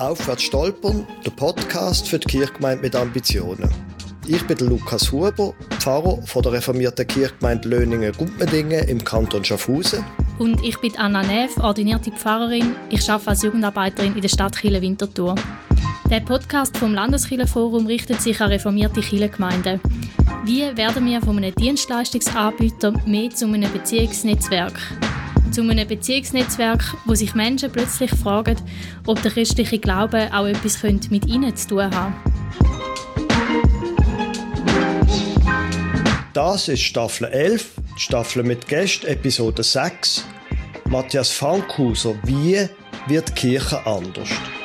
Aufwärts stolpern, der Podcast für die Kirchgemeinde mit Ambitionen. Ich bin der Lukas Huber, Pfarrer von der reformierten Kirchgemeinde Löningen-Gumpendingen im Kanton Schaffhausen. Und ich bin Anna Neff, ordinierte Pfarrerin. Ich arbeite als Jugendarbeiterin in der Stadt Chile-Winterthur. Der Podcast vom Landeskirchenforum richtet sich an reformierte Kirchengemeinden. Wie werden wir von einem Dienstleistungsanbieter mehr zu einem Beziehungsnetzwerk? Zu einem Beziehungsnetzwerk, wo sich Menschen plötzlich fragen, ob der christliche Glaube auch etwas mit ihnen zu tun haben. Das ist Staffel 11, Staffel mit Gästen, Episode 6. Matthias Fankhauser, wie wird die Kirche anders?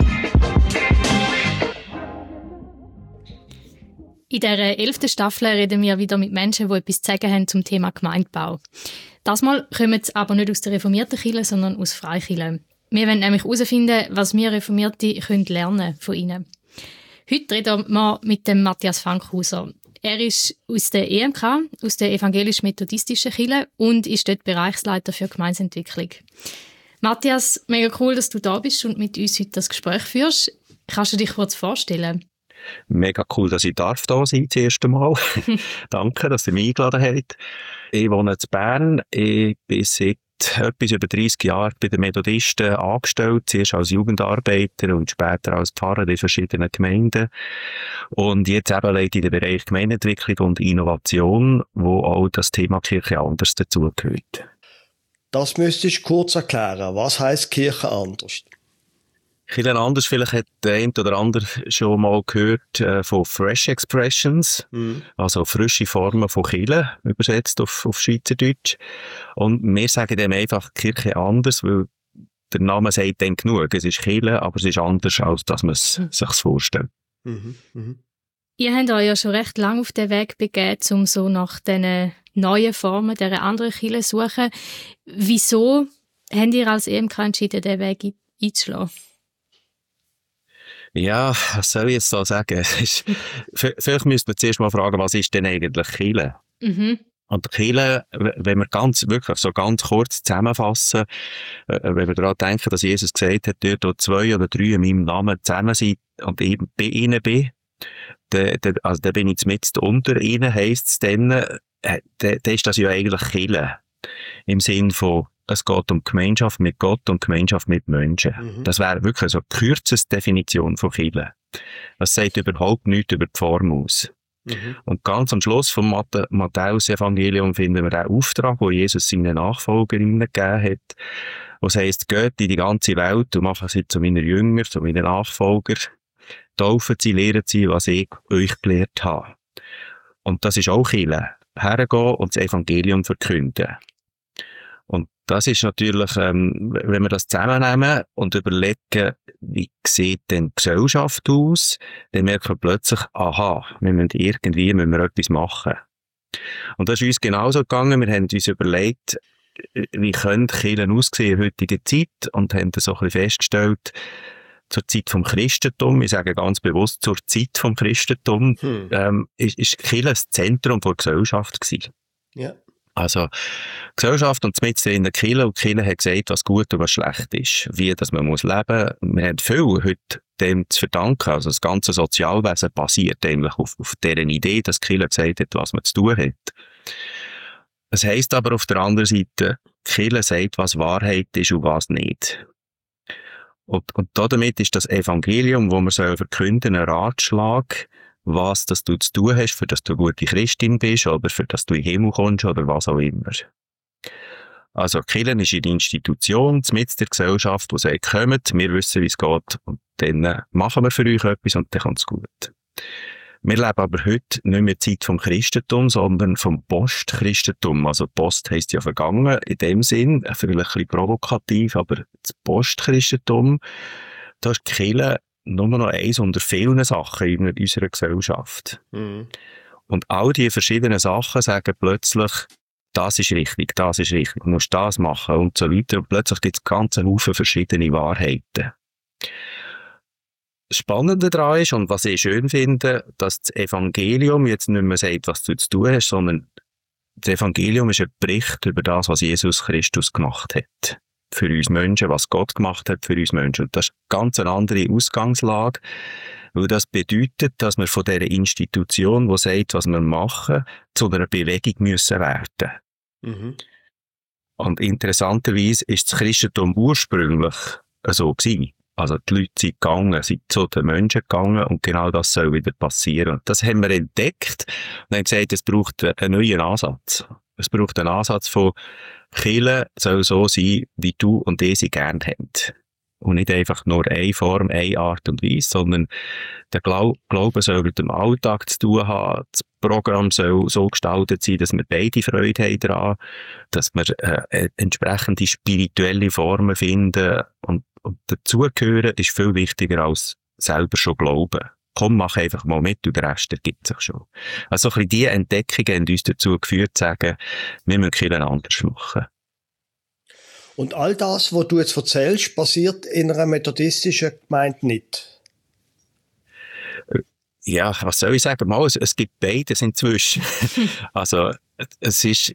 In dieser 11. Staffel reden wir wieder mit Menschen, die etwas zu sagen haben zum Thema Gemeindebau. Das Mal kommen sie aber nicht aus der reformierten Kirche, sondern aus Freikirchen. Wir wollen nämlich herausfinden, was wir Reformierte lernen von ihnen. Heute reden wir mit dem Matthias Fankhauser. Er ist aus der EMK, aus der evangelisch-methodistischen Kirche, und ist dort Bereichsleiter für Gemeindeentwicklung. Matthias, mega cool, dass du da bist und mit uns heute das Gespräch führst. Kannst du dich kurz vorstellen? Mega cool, dass ich da sein das erste Mal. Danke, dass ihr mich eingeladen habt. Ich wohne in Bern. Ich bin seit etwas über 30 Jahren bei den Methodisten angestellt, zuerst als Jugendarbeiter und später als Pfarrer in verschiedenen Gemeinden. Und jetzt eben leite ich den Bereich Gemeindeentwicklung und Innovation, wo auch das Thema Kirche anders dazugehört. Das müsstest du kurz erklären. Was heisst Kirche anders? Kirche anders, vielleicht hat der eine oder andere schon mal gehört von Fresh Expressions, also frische Formen von Kirche, übersetzt auf Schweizerdeutsch. Und wir sagen dem einfach Kirche anders, weil der Name sagt dann genug. Es ist Kirche, aber es ist anders, als dass man es sich vorstellt. Ihr habt euch ja schon recht lange auf den Weg begeben, um so nach diesen neuen Formen, dieser anderen Kirche zu suchen. Wieso habt ihr als EMK entschieden, diesen Weg einzuschlagen? Ja, was soll ich jetzt so sagen? Vielleicht müsste man zuerst mal fragen, was ist denn eigentlich Kirche? Und Kirche, wenn wir wirklich so ganz kurz zusammenfassen, wenn wir daran denken, dass Jesus gesagt hat, dort wo 2 oder 3 in meinem Namen zusammen sind und ich bei ihnen bin, dann bin ich mitten unter ihnen, heisst es dann ist das ja eigentlich Kirche. Im Sinn von, es geht um Gemeinschaft mit Gott und Gemeinschaft mit Menschen. Das wäre wirklich so die kürzeste Definition von Kirche. Das sagt überhaupt nichts über die Form aus. Und ganz am Schluss vom Matthäus-Evangelium finden wir den Auftrag, den Jesus seinen Nachfolgerinnen gegeben hat, was heisst, geht in die ganze Welt und machen sie zu meinen Jüngern, zu meinen Nachfolgern, taufen sie, lehren sie, was ich euch gelehrt habe. Und das ist auch Kirche. Hergehen und das Evangelium verkünden. Und das ist natürlich, wenn wir das zusammennehmen und überlegen, wie sieht denn die Gesellschaft aus, dann merken wir plötzlich, aha, wir müssen etwas machen. Und das ist uns genauso gegangen. Wir haben uns überlegt, wie können Kirchen aussehen in der heutigen Zeit, und haben dann so ein bisschen festgestellt, zur Zeit vom Christentum, ich sage ganz bewusst zur Zeit vom Christentum, ist Kirche das Zentrum der Gesellschaft gewesen. Ja. Also, Gesellschaft und mitten in der Kirche, und die Kirche hat gesagt, was gut und was schlecht ist, wie dass man muss leben. Wir haben viel heute dem zu verdanken. Also, das ganze Sozialwesen basiert eigentlich auf deren Idee, dass die Kirche gesagt hat, was man zu tun hat. Das heisst aber auf der anderen Seite, die Kirche sagt, was Wahrheit ist und was nicht. Und damit ist das Evangelium, das wir verkünden, ein Ratschlag, was das du zu tun hast, für dass du eine gute Christin bist, oder für dass du in den Himmel kommst, oder was auch immer. Also, Kirche ist eine Institution, mitten der Gesellschaft, die sagt, kommt, wir wissen, wie es geht, und dann machen wir für euch etwas, und dann kommt es gut. Wir leben aber heute nicht mehr die Zeit vom Christentum, sondern vom Postchristentum. Also Post heisst ja vergangen, in dem Sinn, vielleicht ein bisschen provokativ, aber das Postchristentum, da ist die Kirche nur noch eins unter vielen Sachen in unserer Gesellschaft. Und all die verschiedenen Sachen sagen plötzlich, das ist richtig, du musst das machen und so weiter. Und plötzlich gibt es ganz Haufen verschiedene Wahrheiten. Das Spannende daran ist, und was ich schön finde, dass das Evangelium jetzt nicht mehr sagt, was du zu tun hast, sondern das Evangelium ist ein Bericht über das, was Jesus Christus gemacht hat. für uns Menschen, was Gott gemacht hat für uns Menschen. Und das ist eine ganz andere Ausgangslage, weil das bedeutet, dass wir von dieser Institution, die sagt, was wir machen, zu einer Bewegung müssen werden. Mhm. Und interessanterweise ist das Christentum ursprünglich so gewesen. Also die Leute sind gegangen, sind zu den Menschen gegangen und genau das soll wieder passieren. Das haben wir entdeckt und haben gesagt, es braucht einen neuen Ansatz. Es braucht einen Ansatz von Kirche soll so sein, wie du und ich sie gerne haben. Und nicht einfach nur eine Form, eine Art und Weise, sondern der Glaube soll mit dem Alltag zu tun haben. Das Programm soll so gestaltet sein, dass wir beide Freude haben daran, dass wir entsprechende spirituelle Formen finden. Und dazugehören ist viel wichtiger als selber schon glauben. Komm, mach einfach mal mit und der Rest ergibt sich schon. Also ein bisschen diese Entdeckungen haben uns dazu geführt, zu sagen, wir müssen Kirche anders machen. Und all das, was du jetzt erzählst, passiert in einer methodistischen Gemeinde nicht? Ja, was soll ich sagen? Mal, es gibt beides inzwischen. Also, es ist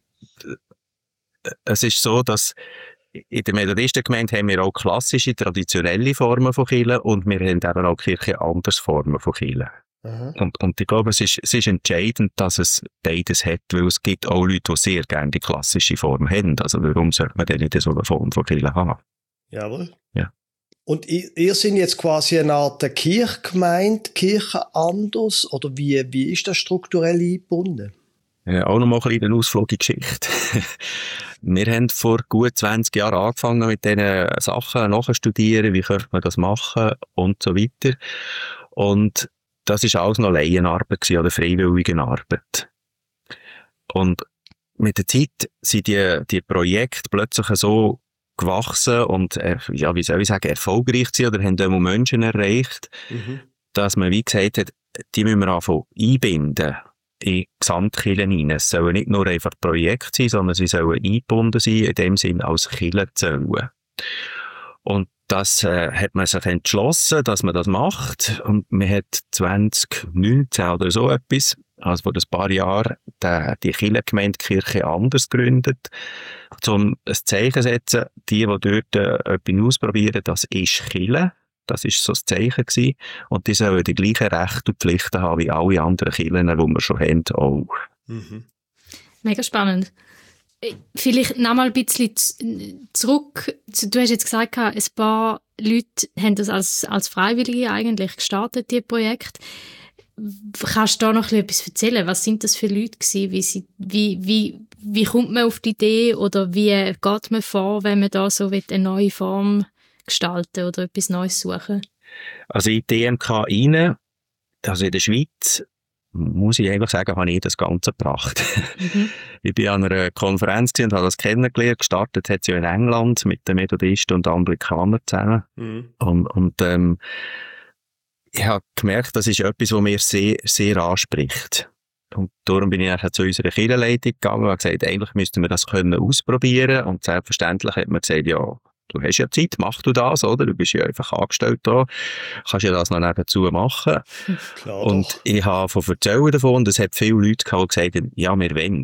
so, dass in der Methodistengemeinde haben wir auch klassische, traditionelle Formen von Kirche und wir haben eben auch Kirche anders Formen von Kirche. Und ich glaube, es ist entscheidend, dass es beides hat, weil es gibt auch Leute, die sehr gerne die klassische Form haben. Also warum sollte man denn nicht so eine Form von Kirche haben? Jawohl. Ja. Und ihr seid jetzt quasi eine Art Kirchgemeinde, Kirche anders, oder wie ist das strukturell eingebunden? Auch noch mal ein bisschen einen Ausflug in die Geschichte. Wir haben vor gut 20 Jahren angefangen mit diesen Sachen nachzustudieren, wie könnte man das machen und so weiter. Und das ist alles noch Laienarbeit oder freiwillige Arbeit. Und mit der Zeit sind die Projekte plötzlich so gewachsen und, wie soll ich sagen, erfolgreich sind oder haben auch Menschen erreicht, dass man wie gesagt hat, die müssen wir anfangen einbinden in Gesamtkirchen hinein. Es sollen nicht nur einfach Projekte sein, sondern sie sollen eingebunden sein, in dem Sinn als Kirche zählen. Und das hat man sich entschlossen, dass man das macht. Und man hat 2019 oder so etwas, also vor ein paar Jahren, die Kirchengemeinde Kirche anders gegründet, um ein Zeichen zu setzen, die dort etwas ausprobieren, das ist Kirche. Das war so das Zeichen gewesen. Und die sollen die gleichen Rechte und Pflichten haben wie alle anderen Kirchen, die wir schon haben, auch. Mhm. Mega spannend. Vielleicht noch mal ein bisschen zurück. Du hast jetzt gesagt, ein paar Leute haben das als Freiwillige eigentlich gestartet, die Projekt. Kannst du da noch etwas erzählen? Was sind das für Leute gewesen? Wie kommt man auf die Idee oder wie geht man vor, wenn man da so eine neue Form gestalten oder etwas Neues suchen? Also in die DMK rein, also in der Schweiz, muss ich einfach sagen, habe ich das Ganze gebracht. Ich bin an einer Konferenz und habe das kennengelernt. Gestartet hat sie in England mit den Methodisten und Anglikanern zusammen. Und ich habe gemerkt, das ist etwas, was mir sehr, sehr anspricht. Und darum bin ich nachher zu unserer Kirchenleitung gegangen und habe gesagt, eigentlich müssten wir das ausprobieren. Und selbstverständlich hat man gesagt, ja, du hast ja Zeit, mach du das, oder? Du bist ja einfach angestellt da. Kannst ja das noch nebenzu machen. Klar, und doch. Ich habe von erzählen davon, und es hat viele Leute gehabt, die gesagt haben, ja, wir wollen.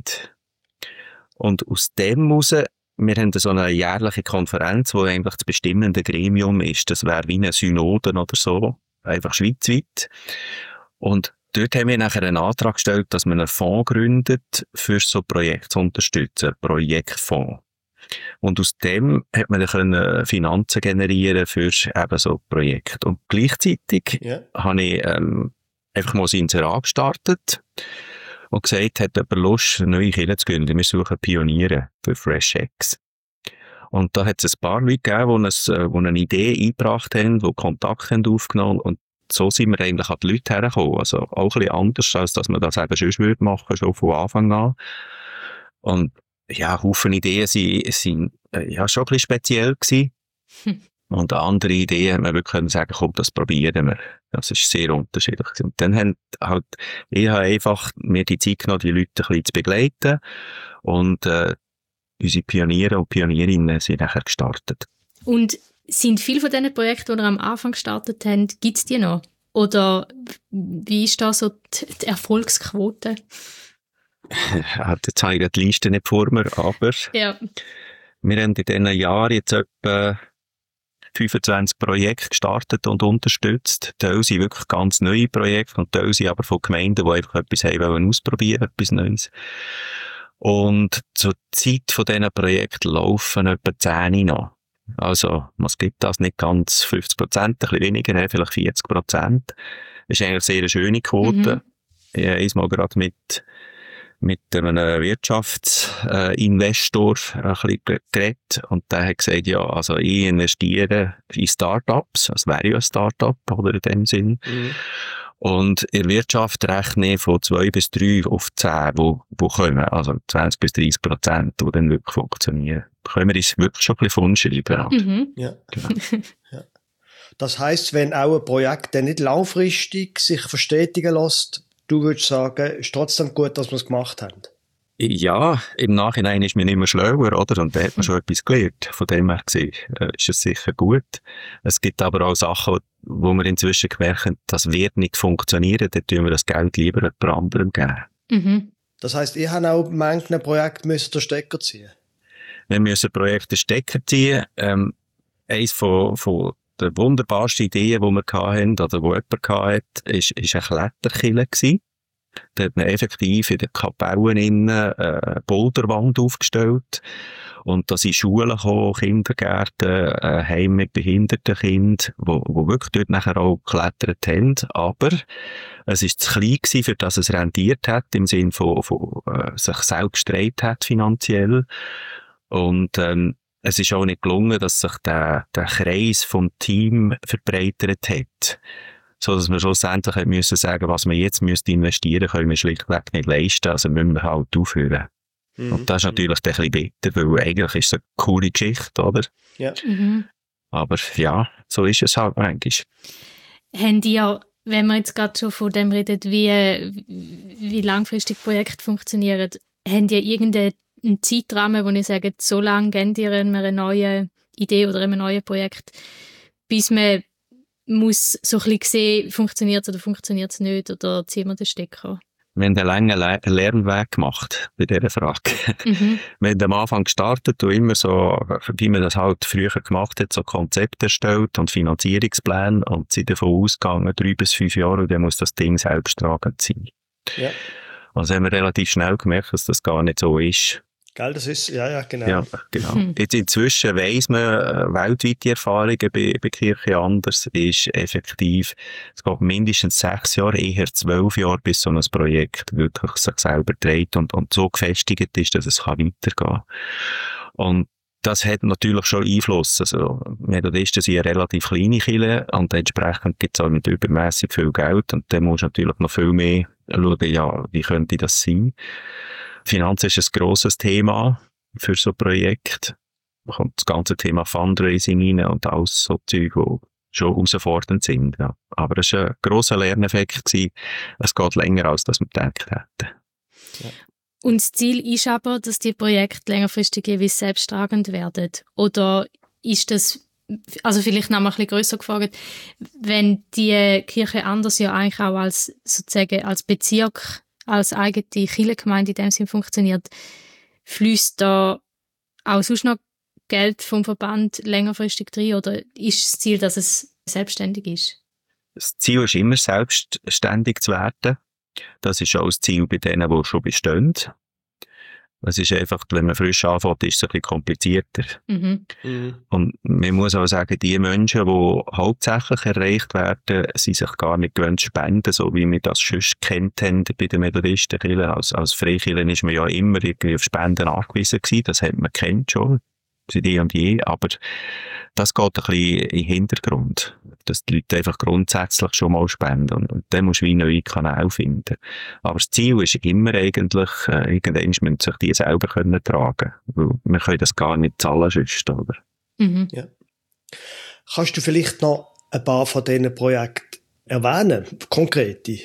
Und aus dem heraus, wir haben so eine jährliche Konferenz, wo eigentlich das bestimmende Gremium ist. Das wäre wie eine Synode oder so. Einfach schweizweit. Und dort haben wir nachher einen Antrag gestellt, dass man einen Fonds gründet, für so Projekte zu unterstützen. Projektfonds. Und aus dem hat man dann Finanzen generieren für eben so Projekte. Und gleichzeitig habe ich einfach mal das Inserat gestartet und gesagt, hat jemand Lust, eine neue Kirche zu gründen? Wir suchen Pioniere für FreshX. Und da hat es ein paar Leute gegeben, die eine Idee eingebracht haben, die Kontakt haben aufgenommen. Und so sind wir eigentlich an die Leute hergekommen. Also auch ein bisschen anders, als dass man das eben schon machen würde, schon von Anfang an. Und ja, Haufen Ideen sind schon ein bisschen speziell gewesen. Und andere Ideen haben wir wirklich sagen, komm, das probieren wir. Das ist sehr unterschiedlich. Und dann ich habe einfach mir die Zeit genommen, die Leute ein bisschen zu begleiten. Und unsere Pioniere und Pionierinnen sind nachher gestartet. Und sind viele von diesen Projekten, die ihr am Anfang gestartet habt, gibt es die noch? Oder wie ist da so die Erfolgsquote? Jetzt habe ich die Liste nicht vor mir, aber Wir haben in diesen Jahren jetzt etwa 25 Projekte gestartet und unterstützt. Teil sind wirklich ganz neue Projekte und Teil sind aber von Gemeinden, die einfach etwas haben ausprobieren, etwas Neues. Und zur Zeit von diesen Projekten laufen etwa 10 noch. Also, was gibt das? Nicht ganz 50%, ein bisschen weniger, vielleicht 40%. Das ist eigentlich eine sehr schöne Quote. Ich habe einmal gerade mit einem Wirtschaftsinvestor ein bisschen geredet und der hat gesagt, ja, also ich investiere in Startups, das wäre ja ein Startup, oder in dem Sinn. Und in der Wirtschaft rechne ich von 2 bis 3 auf 10, wo kommen, also 20 bis 30%, die dann wirklich funktionieren. Da können wir uns wirklich schon ein bisschen vorschreiben. Ja. Genau. Ja. Das heisst, wenn auch ein Projekt dann nicht langfristig sich verstetigen lässt, du würdest sagen, ist trotzdem gut, dass wir es gemacht haben? Ja, im Nachhinein ist man nicht mehr schlauer, oder? Und da hat man schon etwas gelernt. Von dem her gesehen, ist es sicher gut. Es gibt aber auch Sachen, wo wir inzwischen gemerkt haben, das wird nicht funktionieren, dann tun wir das Geld lieber jemand anderem geben. Das heisst, ihr habt auch manchen Projekten den Stecker ziehen? Wir müssen Projekte Stecker ziehen. Eins von der wunderbarsten Ideen, die wir hatten, oder die jemand hatte, ist eine Kletterkille gewesen. Da hat man effektiv in den Kapellen innen eine Boulderwand aufgestellt. Und da sind Schulen gekommen, Kindergärten, Heime mit behinderten Kindern, die wirklich dort nachher auch geklettert haben. Aber es war zu klein gewesen, für das es rendiert hat, im Sinne von sich selbst gestreut hat finanziell. Und es ist auch nicht gelungen, dass sich der Kreis vom Team verbreitert hat. So dass wir schlussendlich müssen sagen, was wir jetzt investieren müssen, können wir schlichtweg nicht leisten, also müssen wir halt aufhören. Und das ist natürlich ein bisschen bitter, weil eigentlich ist es eine coole Geschichte, oder? Ja. Aber ja, so ist es halt eigentlich. Haben die ja, wenn wir jetzt gerade schon von dem reden, wie langfristig Projekte funktionieren, haben die irgendeinen Zeitrahmen, wo ich sage, so lange geben die eine neue Idee oder einem neuen Projekt, bis man muss so ein bisschen sehen, funktioniert es oder funktioniert es nicht, oder ziehen wir den Stecker? Wir haben einen langen Lernweg gemacht bei dieser Frage. Wir haben am Anfang gestartet und immer so, wie man das halt früher gemacht hat, so Konzepte erstellt und Finanzierungspläne und sind davon ausgegangen, 3 bis 5 Jahre, und dann muss das Ding selbsttragend sein. Ja. Also haben wir relativ schnell gemerkt, dass das gar nicht so ist. Gell, das ist, ja, genau. Ja, genau. Jetzt inzwischen weiss man, weltweite Erfahrungen bei Kirche anders ist effektiv, es geht mindestens 6 Jahre, eher 12 Jahre, bis so ein Projekt wirklich sich selber dreht und so gefestigt ist, dass es weitergehen kann. Und das hat natürlich schon Einfluss. Also, Methodisten sind eine relativ kleine Kirche und entsprechend gibt es auch nicht übermässig viel Geld und dann muss natürlich noch viel mehr schauen, ja, wie könnte das sein. Finanzen ist ein grosses Thema für so Projekte. Da kommt das ganze Thema Fundraising rein und alles so Zeug, die schon herausfordernd sind. Ja. Aber es war ein grosser Lerneffekt gewesen. Es geht länger, als das wir gedacht hätten. Ja. Und das Ziel ist aber, dass die Projekte längerfristig jeweils selbsttragend werden. Oder ist das, also vielleicht noch mal ein bisschen grösser gefragt, wenn die Kirche anders ja eigentlich auch als, sozusagen, als Bezirk, als eigene Kirchengemeinde in dem Sinn funktioniert, fließt da auch sonst noch Geld vom Verband längerfristig rein, oder ist das Ziel, dass es selbstständig ist? Das Ziel ist immer, selbstständig zu werden. Das ist auch das Ziel bei denen, die schon bestehen. Es ist einfach, wenn man frisch anfängt, ist es ein bisschen komplizierter. Und man muss auch sagen, die Menschen, die hauptsächlich erreicht werden, sind sich gar nicht gewöhnt zu spenden, so wie wir das schon kennt haben bei den Methodisten. Als Freikirche ist man ja immer irgendwie auf Spenden angewiesen gewesen. Das hat man kennt schon, seit eh und je. Aber das geht ein bisschen in den Hintergrund. Dass die Leute einfach grundsätzlich schon mal spenden. Und dann musst du wie neue Kanäle finden. Aber das Ziel ist immer eigentlich, irgendwann müssen sich die selber tragen können. Weil wir können das gar nicht zahlen sonst, oder? Ja. Kannst du vielleicht noch ein paar von diesen Projekten erwähnen? Konkrete?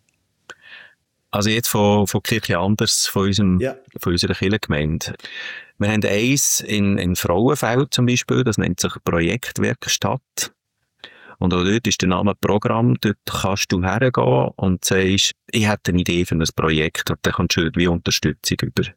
Also jetzt von Kirche anders, von unserer Kirchengemeinde. Wir haben eins in Frauenfeld zum Beispiel, das nennt sich Projektwerkstatt. Und auch dort ist der Name Programm, dort kannst du hergehen und sagst, ich hätte eine Idee für ein Projekt und dann kommst du wie Unterstützung über.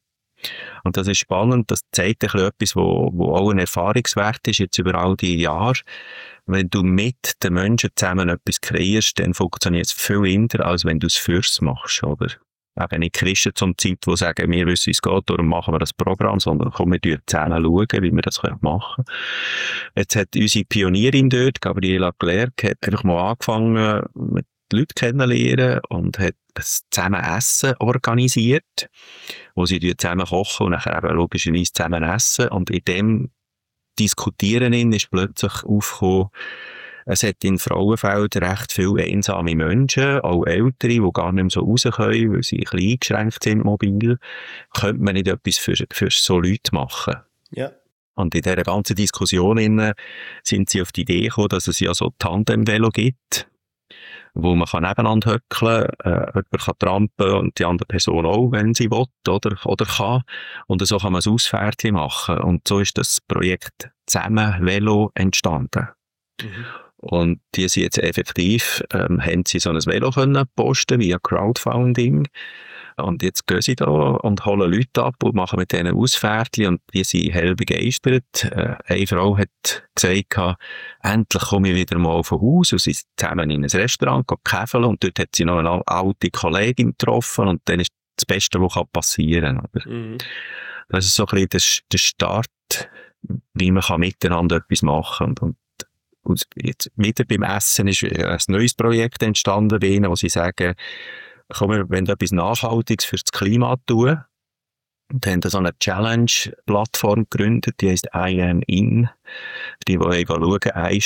Und das ist spannend, das zeigt ein bisschen etwas, wo auch ein Erfahrungswert ist, jetzt über all die Jahre. Wenn du mit den Menschen zusammen etwas kreierst, dann funktioniert es viel eher, als wenn du es fürs machst, oder? Eben nicht Christen zum Zeit, die sagen, wir wissen, wie es geht, darum machen wir das Programm, sondern komm, wir zusammen schauen, wie wir das machen können. Jetzt hat unsere Pionierin dort, Gabriela Klerk, hat einfach mal angefangen, mit Leuten kennenzulernen und hat ein zusammen Essen organisiert, wo sie zusammen kochen und nachher eben logischerweise zusammen essen. Und in dem Diskutieren ist plötzlich aufgekommen, es hat in Frauenfeld recht viele einsame Menschen, auch Ältere, die gar nicht mehr so raus können, weil sie ein bisschen eingeschränkt sind mobil. Könnte man nicht etwas für so Leute machen? Ja. Und in dieser ganzen Diskussion sind sie auf die Idee gekommen, dass es ja so Tandem-Velo gibt, wo man nebeneinander hückeln kann, jemand kann trampen und die andere Person auch, wenn sie will oder kann. Und so kann man ein Ausfährtchen machen. Und so ist das Projekt Zusammen Velo entstanden. Mhm. Und die sind jetzt effektiv, haben sie so ein Velo können posten via Crowdfunding. Und jetzt gehen sie da und holen Leute ab und machen mit denen Ausfährtchen und die sind hell begeistert. Eine Frau hat gesagt, endlich komme ich wieder mal von Haus und sie sind zusammen in ein Restaurant käfeln und dort hat sie noch eine alte Kollegin getroffen und dann ist das Beste, was passieren kann. Mhm. Das ist so ein bisschen der Start, wie man miteinander etwas machen kann. Und jetzt wieder beim Essen ist ein neues Projekt entstanden bei ihnen, wo sie sagen, komm, wir wollen etwas Nachhaltiges fürs Klima tun. Und haben so eine Challenge-Plattform gegründet, die heisst I Am In. Die schauen,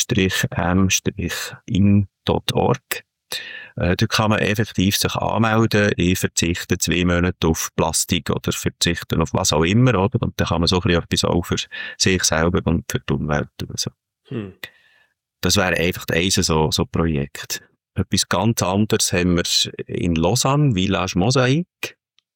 i-in.org. Dort kann man effektiv sich anmelden, ich verzichte 2 Monate auf Plastik oder verzichte auf was auch immer, oder? Und dann kann man so ein bisschen etwas auch für sich selber und für die Umwelt tun. So. Das wäre einfach so Projekt. Etwas ganz anderes haben wir in Lausanne, Village Mosaik,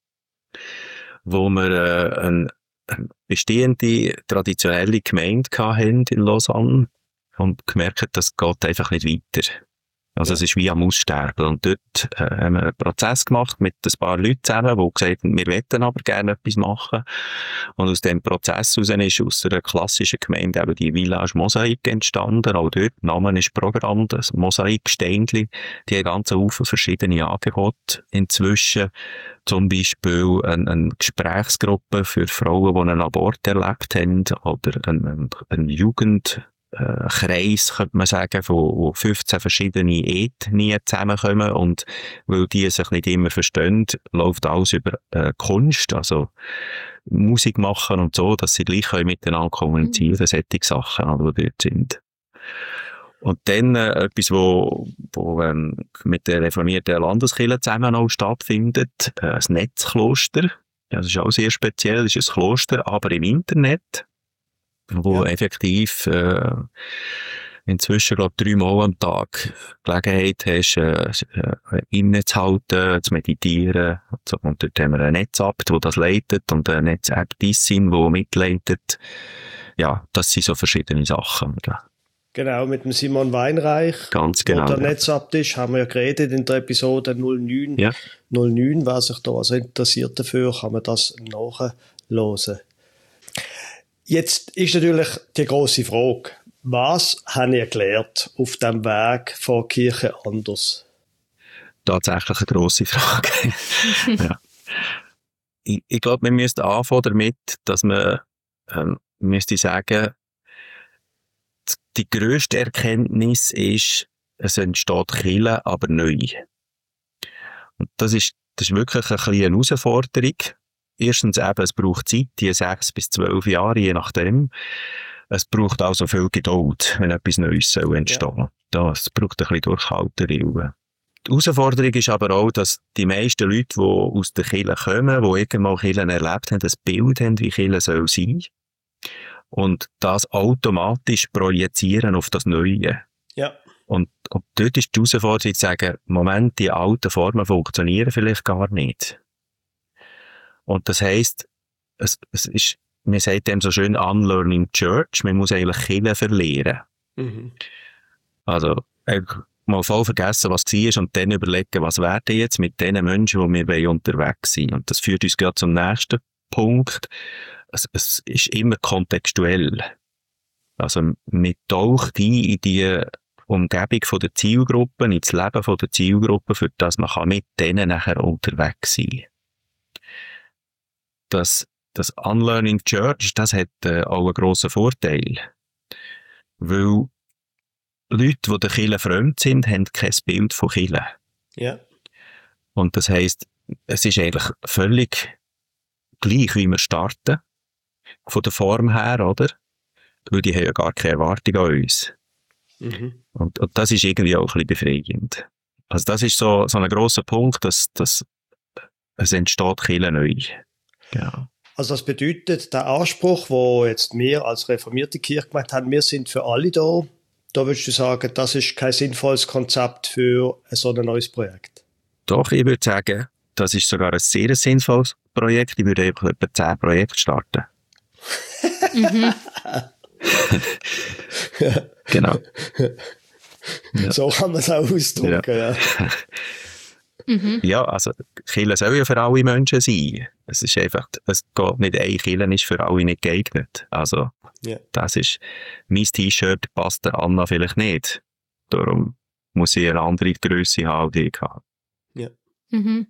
wo wir eine bestehende, traditionelle Gemeinde hatten in Lausanne und gemerkt, das geht einfach nicht weiter. Also es ist wie am Aussterben. Und dort haben wir einen Prozess gemacht mit ein paar Leuten zusammen, die gesagt haben, wir möchten aber gerne etwas machen. Und aus dem Prozess heraus ist aus einer klassischen Gemeinde eben die Village Mosaik entstanden. Auch dort, der Name ist Programm, das Mosaiksteinchen. Die haben ganz viele verschiedene Angebote inzwischen. Zum Beispiel eine Gesprächsgruppe für Frauen, die einen Abort erlebt haben, oder eine Jugend Kreis, könnte man sagen, wo 15 verschiedene Ethnien zusammenkommen und weil die sich nicht immer verstehen, läuft alles über Kunst, also Musik machen und so, dass sie gleich miteinander kommunizieren, solche Sachen, die dort sind. Und dann etwas, wo mit der reformierten Landeskirche zusammen auch stattfindet, das Netzkloster. Ja, das ist auch sehr speziell, das ist ein Kloster, aber im Internet, wo effektiv inzwischen, glaube ich, 3 Mal am Tag Gelegenheit hast, innezuhalten, zu meditieren. Und dort haben wir einen Netzabt, der das leitet, und eine Netzabtissin, die mitleitet. Ja, das sind so verschiedene Sachen. Genau, mit dem Simon Weinreich. Ganz genau. Der Netzabt ist, haben wir ja geredet in der Episode 09. Ja. 09, wer sich da also interessiert dafür, kann man das nachhören. Jetzt ist natürlich die grosse Frage, was habe ich gelernt auf dem Weg von Kirche anders? Tatsächlich eine grosse Frage. Ja. Ich glaube, wir müssen anfangen damit, dass man müsste sagen, die grösste Erkenntnis ist, es entsteht Kirche, aber neu. Und das ist wirklich eine kleine Herausforderung. Erstens eben, es braucht Zeit, die 6 bis 12 Jahre, je nachdem. Es braucht also viel Geduld, wenn etwas Neues entstehen soll. Es braucht ein bisschen Durchhaltewillen. Die Herausforderung ist aber auch, dass die meisten Leute, die aus der Kirche kommen, die irgendwann Kirchen erlebt haben, ein Bild haben, wie Kirche sein soll. Und das automatisch projizieren auf das Neue. Ja. Und dort ist die Herausforderung zu sagen, Moment, die alten Formen funktionieren vielleicht gar nicht. Und das heisst, es ist, man sagt dem so schön Unlearning Church, man muss eigentlich Kirche verlieren. Mhm. Also, mal voll vergessen, was war und dann überlegen, was werden jetzt mit den Menschen, die wir unterwegs sind. Und das führt uns gerade zum nächsten Punkt, es ist immer kontextuell. Also, man taucht ein in die Umgebung von der Zielgruppe, ins Leben von der Zielgruppe, für das man kann mit denen nachher unterwegs sein. Das Unlearning Church, das hat auch einen grossen Vorteil. Weil Leute, die der Kirche fremd sind, haben kein Bild von Kirche. Ja. Und das heisst, es ist eigentlich völlig gleich, wie wir starten. Von der Form her, oder? Weil die haben ja gar keine Erwartung an uns. Mhm. Und das ist irgendwie auch ein bisschen befreiend. Also das ist so ein grosser Punkt, dass es entsteht Kirche neu. Ja. Also das bedeutet, der Anspruch, wo jetzt wir als reformierte Kirchgemeinde haben, wir sind für alle da. Da würdest du sagen, das ist kein sinnvolles Konzept für so ein neues Projekt? Doch, ich würde sagen, das ist sogar ein sehr sinnvolles Projekt. Ich würde etwa 10 Projekte starten. Mhm. Genau. Ja. So kann man es auch ausdrücken, ja. Mhm. Ja, also Kirche soll ja für alle Menschen sein. Es ist einfach, es geht nicht, eine Kirche ist für alle nicht geeignet. Also, das ist, mein T-Shirt passt der Anna vielleicht nicht. Darum muss ich eine andere Grösse haben, die ich habe. Ja. Mhm.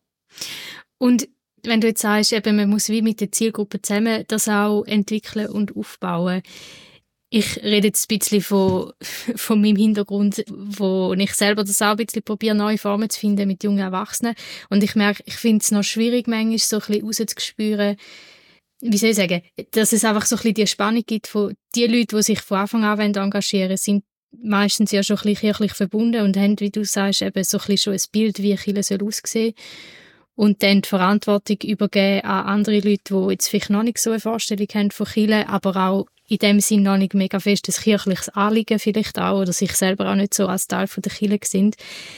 Und wenn du jetzt sagst, eben, man muss wie mit der Zielgruppe zusammen das auch entwickeln und aufbauen. Ich rede jetzt ein bisschen von meinem Hintergrund, wo ich selber das auch ein bisschen probiere, neue Formen zu finden mit jungen Erwachsenen. Und ich merke, ich finde es noch schwierig, manchmal so ein bisschen rauszuspüren, wie soll ich sagen, dass es einfach so ein bisschen die Spannung gibt von die Leute, die sich von Anfang an engagieren wollen, sind meistens ja schon ein bisschen kirchlich verbunden und haben, wie du sagst, eben so ein bisschen schon ein Bild, wie Kirche aussehen soll. Und dann die Verantwortung übergeben an andere Leute, die jetzt vielleicht noch nicht so eine Vorstellung haben von Kirche, aber auch in dem Sinn noch nicht mega fest ein kirchliches Anliegen vielleicht auch oder sich selber auch nicht so als Teil von der Kirche sind.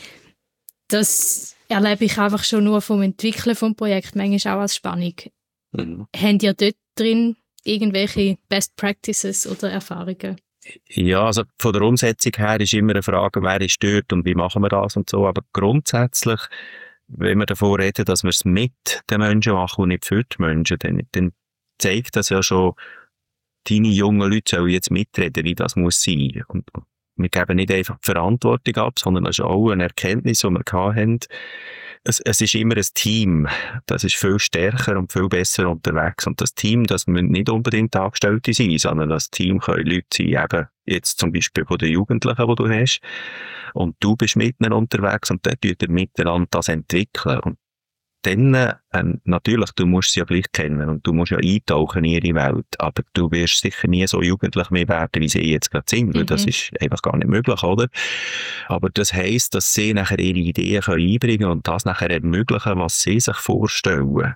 Das erlebe ich einfach schon nur vom Entwickeln vom Projekt, manchmal auch als Spannung. Mhm. Habt ihr dort drin irgendwelche Best Practices oder Erfahrungen? Ja, also von der Umsetzung her ist immer eine Frage, wer ist dort und wie machen wir das und so, aber grundsätzlich, wenn wir davon reden, dass wir es mit den Menschen machen und nicht für die Menschen, dann zeigt das ja schon, deine jungen Leute sollen jetzt mitreden, wie das muss sein. Und wir geben nicht einfach die Verantwortung ab, sondern das ist auch eine Erkenntnis, die wir hatten. Es ist immer ein Team. Das ist viel stärker und viel besser unterwegs. Und das Team, das müssen nicht unbedingt Angestellte sein, sondern das Team können Leute sein, eben jetzt zum Beispiel von den Jugendlichen, die du hast. Und du bist mit ihnen unterwegs und dann tut ihr miteinander das entwickeln. Und dann, natürlich, du musst sie ja gleich kennen und du musst ja eintauchen in ihre Welt, aber du wirst sicher nie so jugendlich mehr werden, wie sie jetzt gerade sind, weil das ist einfach gar nicht möglich, oder? Aber das heisst, dass sie nachher ihre Ideen einbringen können und das nachher ermöglichen, was sie sich vorstellen.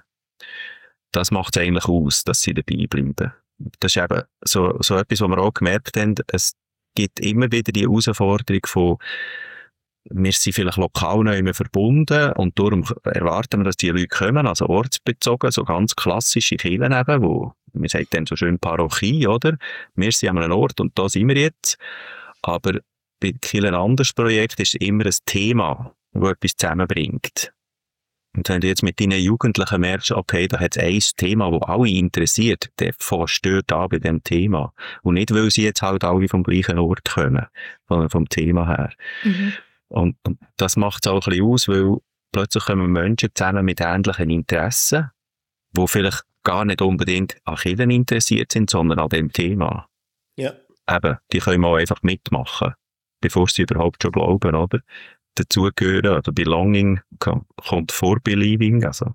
Das macht es eigentlich aus, dass sie dabei bleiben. Das ist eben so etwas, was wir auch gemerkt haben, es gibt immer wieder die Herausforderung von, wir sind vielleicht lokal noch immer verbunden und darum erwarten wir, dass die Leute kommen, also ortsbezogen, so ganz klassische Kirchen eben, wo, wir sagen dann so schön Parochie, oder? Wir sind an einem Ort und da sind wir jetzt. Aber bei Kirchen anderes Projekt ist immer ein Thema, das etwas zusammenbringt. Und wenn du jetzt mit deinen Jugendlichen merkst, okay, da hat es ein Thema, das alle interessiert, dann fährst du dort an bei diesem Thema. Und nicht, weil sie jetzt halt alle vom gleichen Ort kommen, sondern vom Thema her. Mhm. Und das macht es auch ein bisschen aus, weil plötzlich kommen Menschen zusammen mit ähnlichen Interessen, die vielleicht gar nicht unbedingt an Kirchen interessiert sind, sondern an dem Thema. Ja. Eben, die können auch einfach mitmachen, bevor sie überhaupt schon glauben, oder? Dazugehören, oder Belonging kommt vor Believing, also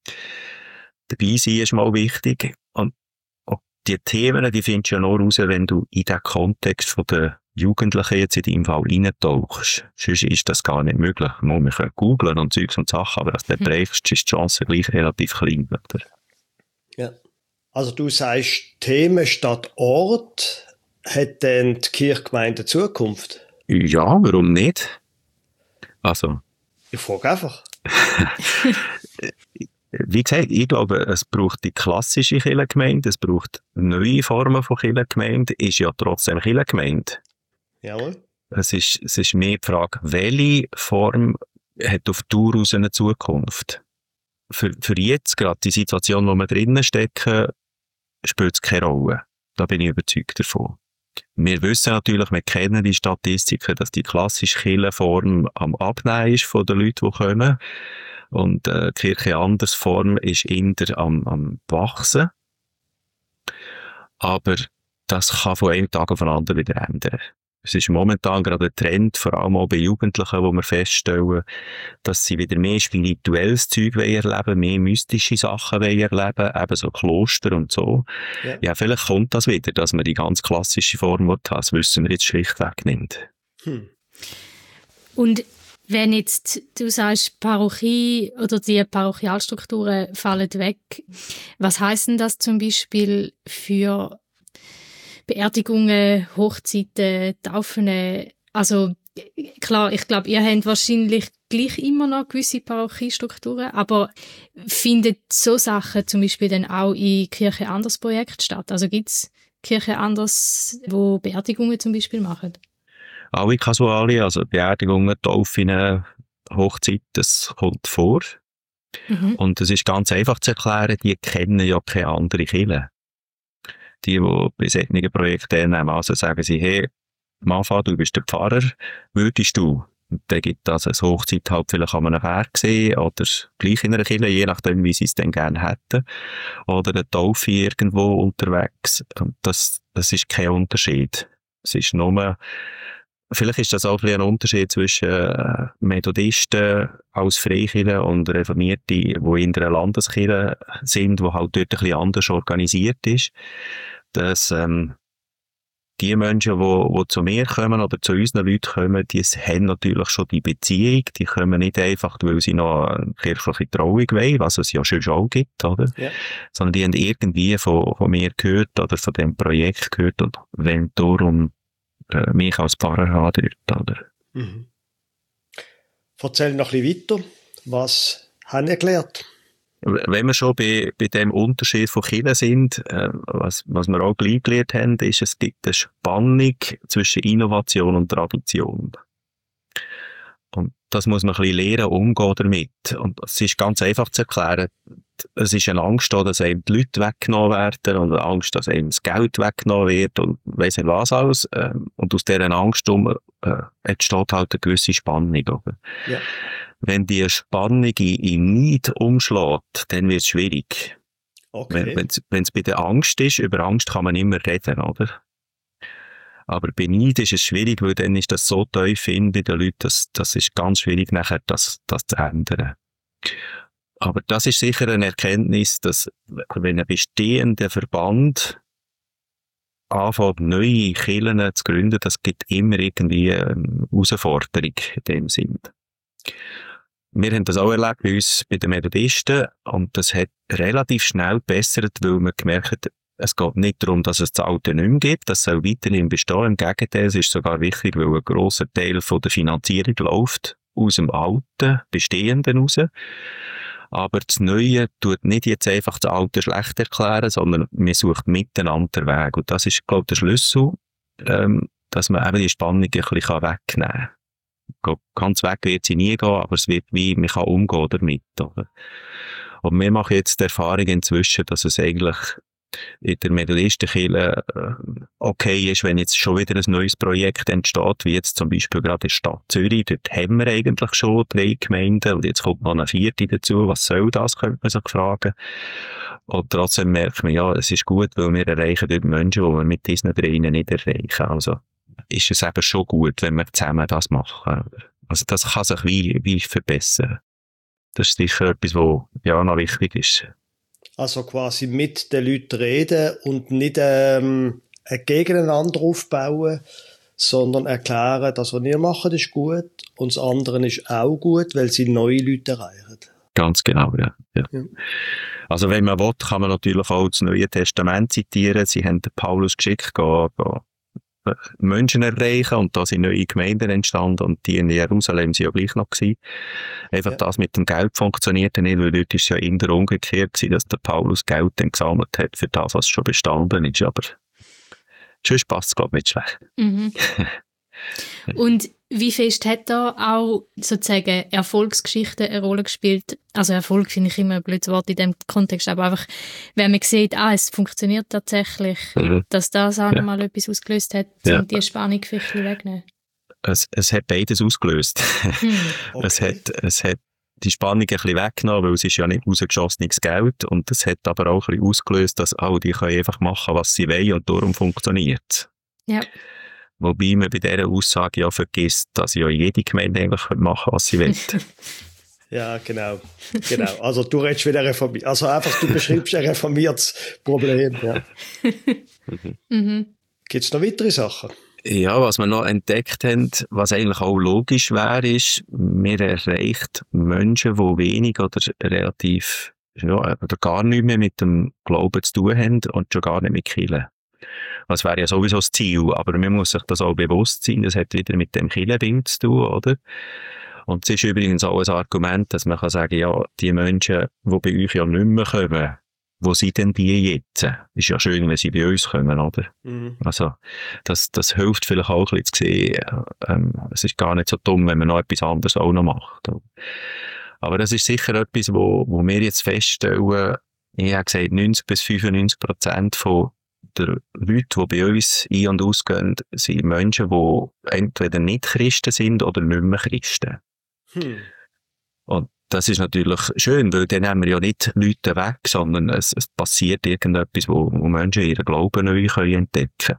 dabei sein ist mal wichtig. Und die Themen, die findest du ja nur raus, wenn du in den Kontext von der Jugendlichen jetzt in deinem Fall reintauchst. Sonst ist das gar nicht möglich. Wir können googlen und Zeugs und Sachen, aber als du das brechst, ist die Chance gleich relativ klein. Oder? Ja. Also du sagst, Themen statt Ort, hat denn die Kirchgemeinde Zukunft? Ja, warum nicht? Also. Ich frage einfach. Wie gesagt, ich glaube, es braucht die klassische Kirchengemeinde, es braucht neue Formen von Kirchengemeinde, ist ja trotzdem Kirchengemeinde. Jawohl. Es ist mehr die Frage, welche Form hat auf Dauer aus eine Zukunft? für jetzt, gerade die Situation, wo wir drinnen stecken, spielt es keine Rolle. Da bin ich überzeugt davon. Wir wissen natürlich, wir kennen die Statistiken, dass die klassische Kirchenform am Abnehmen ist von den Leuten, die kommen. Und die Kirche-Anders-Form ist eher am Wachsen. Aber das kann von einem Tag auf den anderen wieder ändern. Es ist momentan gerade ein Trend, vor allem auch bei Jugendlichen, wo wir feststellen, dass sie wieder mehr spirituelles Zeug erleben, mehr mystische Sachen erleben, eben so Kloster und so. Ja, vielleicht kommt das wieder, dass man die ganz klassische Form hat. Das wissen wir jetzt schlichtweg nicht. Und wenn jetzt du sagst, Parochie oder die Parochialstrukturen fallen weg, was heisst denn das zum Beispiel für Beerdigungen, Hochzeiten, Taufen? Also klar, ich glaube, ihr habt wahrscheinlich gleich immer noch gewisse Parochiestrukturen, aber findet so Sachen zum Beispiel dann auch in Kirche Anders Projekten statt? Also gibt es Kirche Anders, wo Beerdigungen zum Beispiel machen? Alle Kasualien, also Beerdigungen, Taufen, Hochzeit, das kommt vor. Und es ist ganz einfach zu erklären, die kennen ja keine andere Kirche. Die bei solchen Projekten teilnehmen, also sagen sie, hey, Manfred, du bist der Pfarrer, würdest du? Und dann gibt das eine Hochzeit halt vielleicht an einem Berg sehen, oder gleich in einer Kirche, je nachdem, wie sie es denn gerne hätten. Oder eine Taufe irgendwo unterwegs. Und das ist kein Unterschied. Es ist nur, vielleicht ist das auch ein Unterschied zwischen Methodisten als Freikirche und Reformierte, die in einer Landeskirche sind, die halt dort ein bisschen anders organisiert ist. Dass die Menschen, die zu mir kommen oder zu unseren Leuten kommen, die haben natürlich schon die Beziehung. Die kommen nicht einfach, weil sie noch eine kirchliche Trauung wollen, was es ja schon auch gibt, oder? Ja. Sondern die haben irgendwie von mir gehört oder von dem Projekt gehört und wollen darum mich als Pfarrer haben dort, oder? Erzähl noch ein bisschen weiter. Was haben ihr gelernt? Wenn wir schon bei dem Unterschied von Kirchen sind, was wir auch gleich gelernt haben, ist, es gibt eine Spannung zwischen Innovation und Tradition. Und das muss man ein bisschen lernen, umgehen damit. Und es ist ganz einfach zu erklären. Es ist eine Angst, dass einem die Leute weggenommen werden und eine Angst, dass einem das Geld weggenommen wird und weiss nicht was alles. Und aus dieser Angst entsteht halt eine gewisse Spannung. Oder? Ja. Wenn die Spannung in Neid umschlägt, dann wird es schwierig. Okay. Wenn es bei der Angst ist, über Angst kann man immer reden, oder? Aber bei Neid ist es schwierig, weil dann ist das so tief bei den Leuten, das ist ganz schwierig nachher, das zu ändern. Aber das ist sicher eine Erkenntnis, dass wenn ein bestehender Verband anfängt, neue Kirchen zu gründen, das gibt immer irgendwie eine Herausforderung in dem Sinn. Wir haben das auch erlebt bei uns, bei den Methodisten, und das hat relativ schnell gebessert, weil wir gemerkt haben, es geht nicht darum, dass es das Alte nicht mehr gibt, das soll weiterhin bestehen. Im Gegenteil, es ist sogar wichtig, weil ein grosser Teil von der Finanzierung läuft aus dem Alten, Bestehenden raus. Aber das Neue tut nicht jetzt einfach das Alte schlecht erklären, sondern man sucht miteinander den Weg. Und das ist, glaube ich, der Schlüssel, dass man eben die Spannung ein bisschen wegnehmen kann. Ganz weg wird sie nie gehen, aber es wird wie, man kann umgehen damit. Oder? Und wir machen jetzt die Erfahrung inzwischen, dass es eigentlich in der Methodistenkirche okay ist, wenn jetzt schon wieder ein neues Projekt entsteht, wie jetzt zum Beispiel gerade in der Stadt Zürich. Dort haben wir eigentlich schon 3 Gemeinden und jetzt kommt noch eine 4. dazu. Was soll das, könnte man sich fragen. Und trotzdem merkt man, ja, es ist gut, weil wir erreichen dort Menschen, die wir mit diesen 3 nicht erreichen. Also ist es eben schon gut, wenn wir zusammen das machen. Also das kann sich wie verbessern. Das ist sicher etwas, was ja noch wichtig ist. Also quasi mit den Leuten reden und nicht gegeneinander aufbauen, sondern erklären, das, was ihr macht, ist gut und das andere ist auch gut, weil sie neue Leute erreichen. Ganz genau, ja. Also wenn man will, kann man natürlich auch das Neue Testament zitieren. Sie haben den Paulus geschickt, Menschen erreichen und da sind neue Gemeinden entstanden und die in Jerusalem sind ja gleich noch gewesen. Einfach das mit dem Geld funktionierte nicht, weil dort ist ja in der umgekehrt gewesen, dass der Paulus Geld dann gesammelt hat für das, was schon bestanden ist, aber sonst passt es, glaube ich, nicht schlecht. Mhm. Und Wie fest hat da auch sozusagen Erfolgsgeschichten eine Rolle gespielt? Also Erfolg finde ich immer ein blödes Wort in dem Kontext, aber einfach, wenn man sieht, es funktioniert tatsächlich, dass das auch nochmal etwas ausgelöst hat, um die Spannung vielleicht wegzunehmen. Es hat beides ausgelöst. Okay. Es hat die Spannung ein bisschen weggenommen, weil es ist ja nicht rausgeschossenes Geld und es hat aber auch ein bisschen ausgelöst, dass die können einfach machen, was sie wollen und darum funktioniert es. Ja. Wobei man bei dieser Aussage ja vergisst, dass ja jede Gemeinde eigentlich machen kann, was sie will. Ja, genau. Also du redest wieder reformiert. Also einfach, du beschreibst ein reformiertes Problem. Ja. Gibt es noch weitere Sachen? Ja, was wir noch entdeckt haben, was eigentlich auch logisch wäre, ist, wir erreicht Menschen, die wenig oder relativ, oder gar nicht mehr mit dem Glauben zu tun haben und schon gar nicht mit Kirche. Das wäre ja sowieso das Ziel, aber man muss sich das auch bewusst sein, das hat wieder mit dem Kirchenbild zu tun, oder? Und es ist übrigens auch ein Argument, dass man kann sagen, ja, die Menschen, die bei euch ja nicht mehr kommen, wo sind denn die jetzt? Ist ja schön, wenn sie bei uns kommen, oder? Also, das hilft vielleicht auch ein bisschen zu sehen, es ist gar nicht so dumm, wenn man noch etwas anderes auch noch macht. Aber das ist sicher etwas, wo wir jetzt feststellen, ich habe gesagt, 90-95% von der Leute, die bei uns ein- und ausgehen, sind Menschen, die entweder nicht Christen sind oder nicht mehr Christen. Und das ist natürlich schön, weil dann haben wir ja nicht Leute weg, sondern es passiert irgendetwas, wo Menschen ihren Glauben neu entdecken können.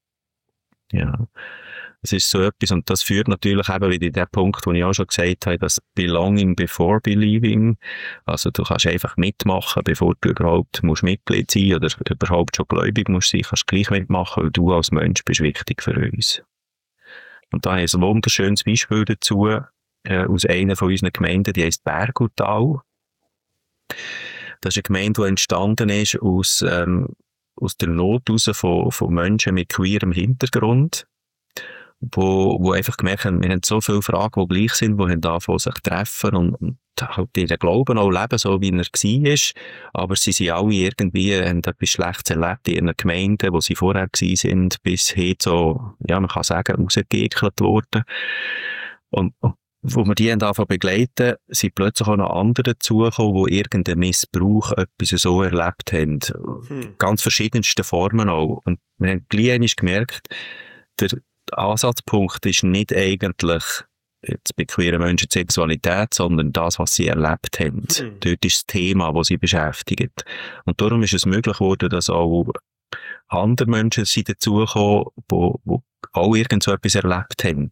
Ja. Es ist so etwas, und das führt natürlich eben wieder in den Punkt, den ich auch schon gesagt habe, das Belonging before Believing. Also du kannst einfach mitmachen, bevor du überhaupt musst Mitglied sein oder überhaupt schon gläubig musst sein, kannst gleich mitmachen, weil du als Mensch bist wichtig für uns. Und da habe ich ein wunderschönes Beispiel dazu, aus einer von unseren Gemeinden, die heisst Bergutal. Das ist eine Gemeinde, die entstanden ist aus der Not heraus von Menschen mit queerem Hintergrund, wo einfach gemerkt haben, wir haben so viele Fragen, die gleich sind, die haben angefangen sich treffen und halt ihren Glauben auch leben, so wie er war. Aber sie sind alle irgendwie, haben etwas Schlechtes erlebt in ihren Gemeinden, wo sie vorher waren, bis hin so, ja, man kann sagen, rausgeekelt worden. Und wo wir die anfangen begleiten, sind plötzlich auch noch andere dazugekommen, die irgendeinen Missbrauch etwas so erlebt haben. Ganz verschiedenste Formen auch. Und wir haben gleich gemerkt, der Ansatzpunkt ist nicht eigentlich jetzt bei queeren Menschen die Sexualität, sondern das, was sie erlebt haben. Dort ist das Thema, das sie beschäftigt. Und darum ist es möglich geworden, dass auch andere Menschen sind dazugekommen, die auch irgend so etwas erlebt haben.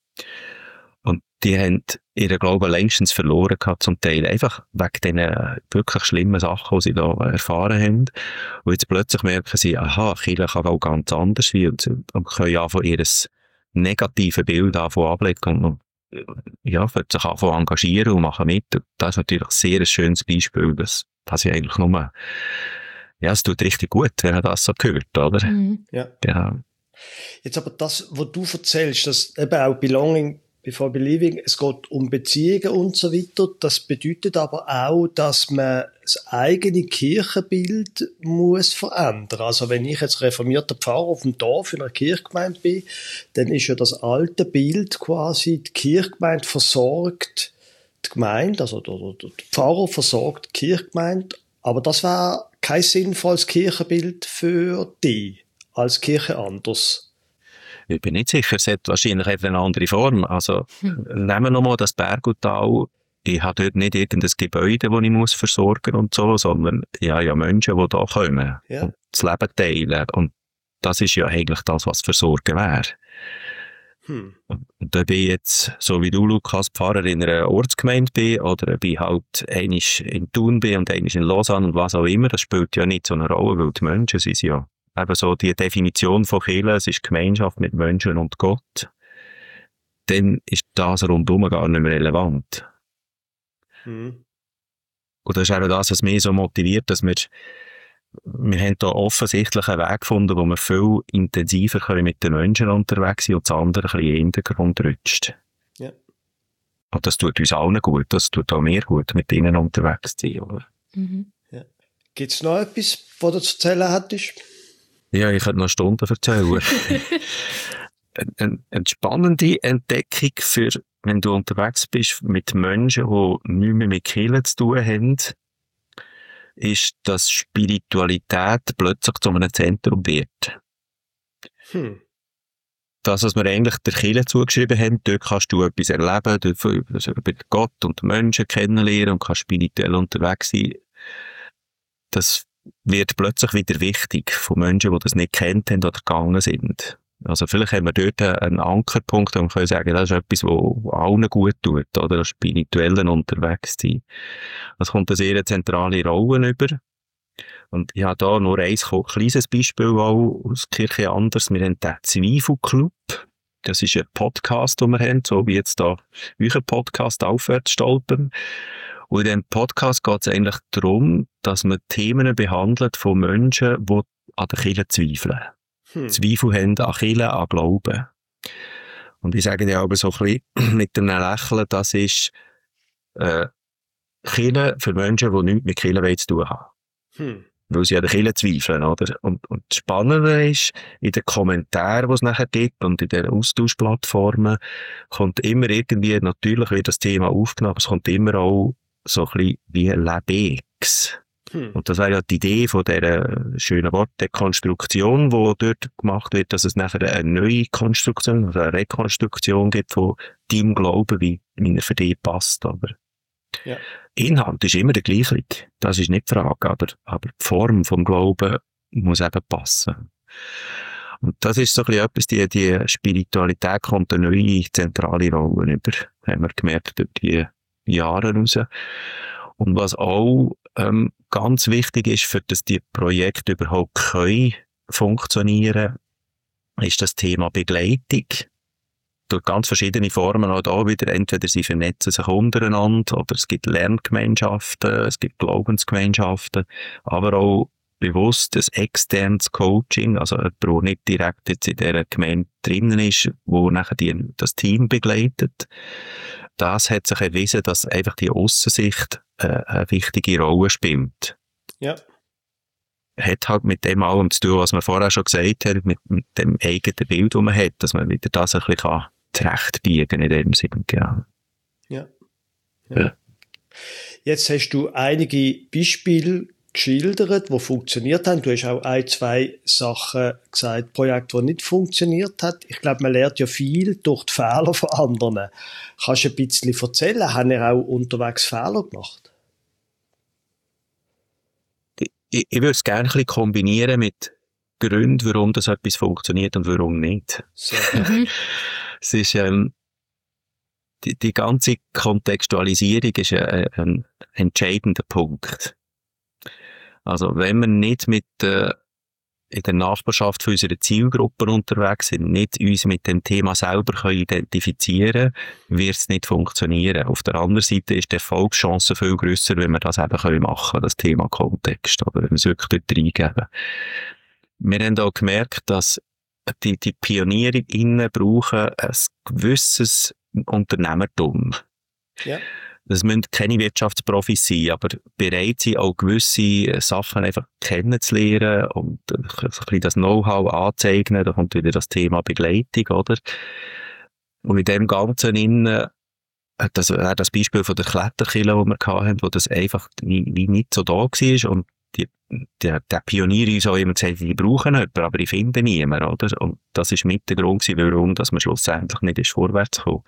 Und die haben ihren Glauben längstens verloren gehabt, zum Teil einfach wegen diesen wirklich schlimmen Sachen, die sie da erfahren haben. Und jetzt plötzlich merken sie, Kirche kann auch ganz anders sein und können anfangen, ihr negatives Bild ablegen und ja, sich anfangen engagieren und machen mit. Und das ist natürlich sehr ein schönes Beispiel, dass ich eigentlich nur, ja, es tut richtig gut, wenn man das so hört, oder? Ja. Genau. Jetzt aber das, was du erzählst, das eben auch Belonging before Believing, es geht um Beziehungen und so weiter. Das bedeutet aber auch, dass man das eigene Kirchenbild muss verändern. Also wenn ich jetzt reformierter Pfarrer auf dem Dorf in einer Kirchgemeinde bin, dann ist ja das alte Bild quasi, die Kirchgemeinde versorgt die Gemeinde, also der Pfarrer versorgt die Kirchgemeinde, aber das wäre kein sinnvolles Kirchenbild für dich als Kirche anders. Ich bin nicht sicher, es hat wahrscheinlich eine andere Form. Also, nehmen wir nochmal das Bergutal. Ich habe dort nicht irgendein Gebäude, das ich versorgen und so, sondern ich habe ja Menschen, die da kommen und das Leben teilen. Und das ist ja eigentlich das, was Versorgen wäre. Und da bin ich jetzt, so wie du, Lukas, Pfarrer in einer Ortsgemeinde bin, oder ob ich halt einmal in Thun bin und einmal in Lausanne und was auch immer, das spielt ja nicht so eine Rolle, weil die Menschen sind ja eben so die Definition von Kirche, es ist Gemeinschaft mit Menschen und Gott, dann ist das rundum gar nicht mehr relevant. Und das ist eben das, was mich so motiviert, dass wir haben da offensichtlich einen Weg gefunden, wo wir viel intensiver mit den Menschen unterwegs sind und das andere ein bisschen in den Hintergrund rutscht. Ja. Und das tut uns allen gut, das tut auch mir gut, mit ihnen unterwegs zu sein. Oder? Ja. Gibt es noch etwas, was du zu erzählen hättest? Ja, ich könnte noch Stunden erzählen. eine spannende Entdeckung für, wenn du unterwegs bist mit Menschen, die nichts mehr mit Kirche zu tun haben, ist, dass Spiritualität plötzlich zu einem Zentrum wird. Das, was wir eigentlich der Kirche zugeschrieben haben, dort kannst du etwas erleben, dort über Gott und Menschen kennenlernen und kannst spirituell unterwegs sein. Das wird plötzlich wieder wichtig von Menschen, die das nicht kennt haben oder gegangen sind. Also vielleicht haben wir dort einen Ankerpunkt, wo wir können sagen, das ist etwas, was allen gut tut, oder? Das Spirituelle unterwegs sein. Das kommt eine sehr zentrale Rolle über. Und ich habe da nur ein kleines Beispiel auch aus Kirche anders. Wir haben den Zweifelclub. Das ist ein Podcast, den wir haben, so wie jetzt da euer Podcast aufwärts stolpern. Und in diesem Podcast geht es eigentlich darum, dass man Themen behandelt von Menschen, die an der Kirche zweifeln. Zweifel haben an Kirche, an Glauben. Und ich sage dir aber so ein bisschen mit einem Lächeln, das ist Kirche für Menschen, die nichts mit Kirche zu tun haben. Weil sie an der Kirche zweifeln, oder? Und das Spannende ist, in den Kommentaren, die es nachher gibt und in den Austauschplattformen, kommt immer irgendwie, natürlich wird das Thema aufgenommen, aber es kommt immer auch so ein bisschen wie Lebex. Und das wäre ja die Idee von dieser schönen Wort, der Konstruktion, die dort gemacht wird, dass es nachher eine neue Konstruktion, also eine Rekonstruktion gibt von deinem Glauben, wie er für dich passt, aber ja. Inhalt ist immer der gleiche. Das ist nicht die Frage, aber die Form vom Glauben muss eben passen. Und das ist so ein bisschen etwas, die Spiritualität kommt eine neue zentrale Rolle über, haben wir gemerkt, durch die Jahre raus. Und was auch ganz wichtig ist, für dass die Projekte überhaupt können funktionieren, ist das Thema Begleitung. Durch ganz verschiedene Formen auch da wieder. Entweder sie vernetzen sich untereinander oder es gibt Lerngemeinschaften, es gibt Glaubensgemeinschaften, aber auch bewusst ein externes Coaching, also jemand, der nicht direkt jetzt in dieser Gemeinde drinnen ist, wo nachher das Team begleitet. Das hat sich erwiesen, dass einfach die Aussensicht eine wichtige Rolle spielt. Ja. Hat halt mit dem allem zu tun, was wir vorher schon gesagt haben, mit dem eigenen Bild, das man hat, dass man wieder das ein bisschen zurechtbiegen in dem Sinne. Ja. Jetzt hast du einige Beispiele geschildert, die funktioniert haben. Du hast auch 2 Sachen gesagt, Projekte, die nicht funktioniert haben. Ich glaube, man lernt ja viel durch die Fehler von anderen. Kannst du ein bisschen erzählen? Haben ihr auch unterwegs Fehler gemacht? Ich würde es gerne ein bisschen kombinieren mit Gründen, warum das etwas funktioniert und warum nicht. Es ist, die ganze Kontextualisierung ist ein entscheidender Punkt. Also, wenn wir nicht in der Nachbarschaft von unserer Zielgruppe unterwegs sind, nicht uns mit dem Thema selber können identifizieren, wird es nicht funktionieren. Auf der anderen Seite ist die Erfolgschance viel grösser, wenn wir das eben machen können, das Thema Kontext, oder wenn wir es wirklich dort reingeben. Wir haben auch gemerkt, dass die PionierInnen brauchen ein gewisses Unternehmertum. Ja. Das müssen keine Wirtschaftsprofis sein, aber bereit sein, auch gewisse Sachen einfach kennenzulernen und ein bisschen das Know-how anzueignen. Da kommt wieder das Thema Begleitung, oder? Und in dem Ganzen das wäre das Beispiel von der Kletterkille, das wir hatten, wo das einfach wie nicht so da war. Und der Pionier uns auch immer gesagt, die brauchen jemanden, aber ich finde niemanden, oder? Und das ist mit der Grund, warum dass man schlussendlich nicht vorwärts kommt.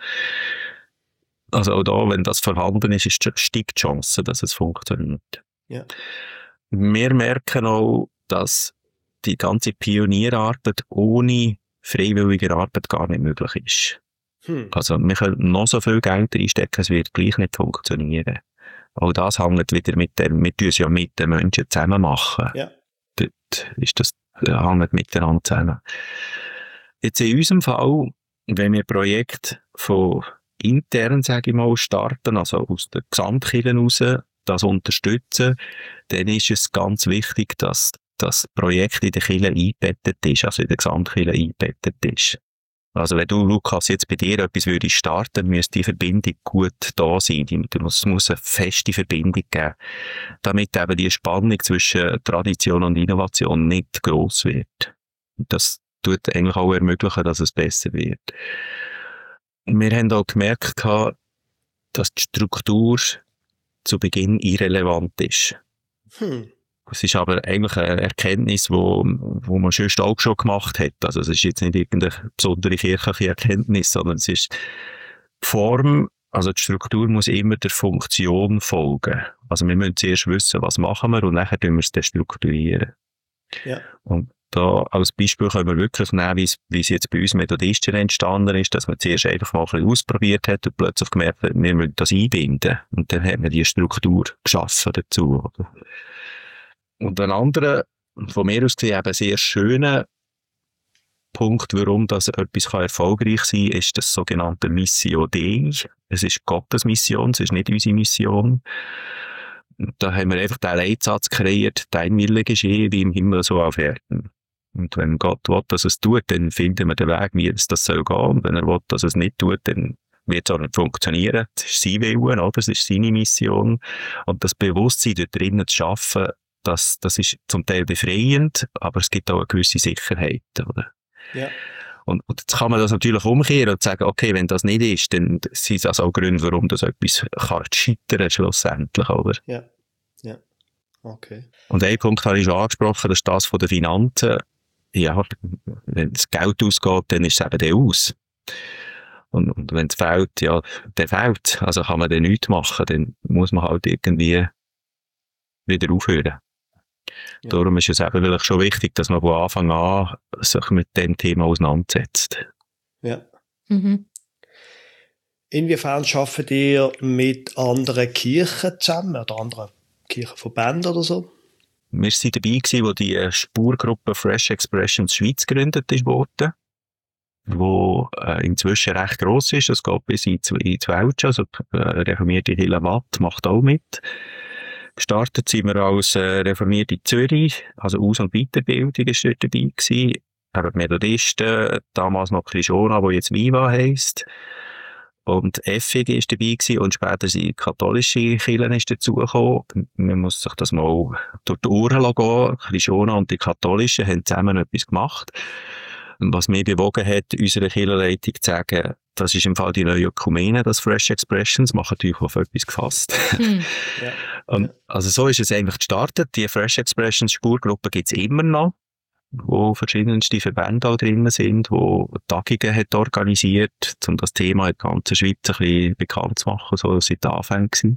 Also auch da, wenn das vorhanden ist, steigt die Chance, dass es funktioniert. Ja. Wir merken auch, dass die ganze Pionierarbeit ohne freiwillige Arbeit gar nicht möglich ist. Also wir können noch so viel Geld reinstecken, es wird gleich nicht funktionieren. Auch das hängt wieder wir tun es ja mit den Menschen zusammen machen. Ja. Dort ist das hängt miteinander zusammen. Jetzt in unserem Fall, wenn wir Projekte von intern, sage ich mal, starten, also aus der Gesamtkirche raus, das unterstützen, dann ist es ganz wichtig, dass das Projekt in der Kirche eingebettet ist, also in der Gesamtkirche eingebettet ist. Also wenn du, Lukas, jetzt bei dir etwas würdest starten, müsste die Verbindung gut da sein. Es muss eine feste Verbindung geben, damit eben die Spannung zwischen Tradition und Innovation nicht gross wird. Das tut eigentlich auch ermöglichen, dass es besser wird. Wir haben auch gemerkt, dass die Struktur zu Beginn irrelevant ist. Es ist aber eigentlich eine Erkenntnis, wo man sonst auch schon gemacht hat. Also es ist jetzt nicht irgendeine besondere kirchliche Erkenntnis, sondern es ist die Form, also die Struktur muss immer der Funktion folgen. Also wir müssen zuerst wissen, was machen wir und nachher tun wir es dann strukturieren. Ja. Und da als Beispiel können wir wirklich nehmen, wie es jetzt bei uns Methodisten entstanden ist, dass man zuerst einfach mal ein bisschen ausprobiert hat und plötzlich gemerkt hat, wir müssen das einbinden. Und dann hat man die Struktur geschaffen dazu. Oder? Und ein anderer, von mir aus gesehen, eben sehr schöner Punkt, warum das etwas erfolgreich sein kann, ist das sogenannte Missio Dei. Es ist Gottes Mission, es ist nicht unsere Mission. Da haben wir einfach den Leitsatz kreiert, dein Wille geschehe, wie im Himmel so auf Erden. Und wenn Gott will, dass es tut, dann finden wir den Weg, wie es das soll gehen. Und wenn er will, dass es nicht tut, dann wird es auch nicht funktionieren. Das ist sein Wille, oder? Das ist seine Mission. Und das Bewusstsein dort drinnen zu schaffen, das ist zum Teil befreiend, aber es gibt auch eine gewisse Sicherheit, oder? Ja. Und jetzt kann man das natürlich umkehren und sagen, okay, wenn das nicht ist, dann sind das auch Gründe, warum das etwas scheitern kann, schlussendlich, oder? Ja. Ja. Okay. Und ein Punkt habe ich schon angesprochen, das ist das von den Finanzen. Ja, wenn das Geld ausgeht, dann ist es eben der aus. Und wenn es fehlt, ja, der fehlt. Also kann man dann nichts machen, dann muss man halt irgendwie wieder aufhören. Ja. Darum ist es eben vielleicht schon wichtig, dass man von Anfang an sich mit dem Thema auseinandersetzt. Ja. Mhm. Inwiefern arbeitet ihr mit anderen Kirchen zusammen oder anderen Kirchenverbänden oder so? Wir waren dabei gewesen, wo die Spurgruppe Fresh Expressions Schweiz gegründet wurde, wo inzwischen recht gross ist. Es geht bis in Welsch, also die reformierte Kirche Watt macht auch mit. Gestartet sind wir als reformierte Zürich, also Aus- und Weiterbildung ist dort dabei gewesen. Eben die Methodisten, damals noch Krishona, wo jetzt Viva heisst. Und FEG ist dabei gewesen und später sind katholische Kirchen dazugekommen. Man muss sich das mal durch die Ohren gehen. Krishona und die katholischen haben zusammen etwas gemacht. Was mich bewogen hat, unserer Kirchenleitung zu sagen, das ist im Fall die neue Ökumene, das Fresh Expressions, machen natürlich auf etwas gefasst. Ja. Und also so ist es eigentlich gestartet. Die Fresh Expressions Spurgruppe gibt es immer noch, wo verschiedenste Verbände auch drin sind, wo Tagungen hat organisiert, um das Thema in der ganzen Schweiz ein bisschen bekannt zu machen, so seit Anfang gewesen.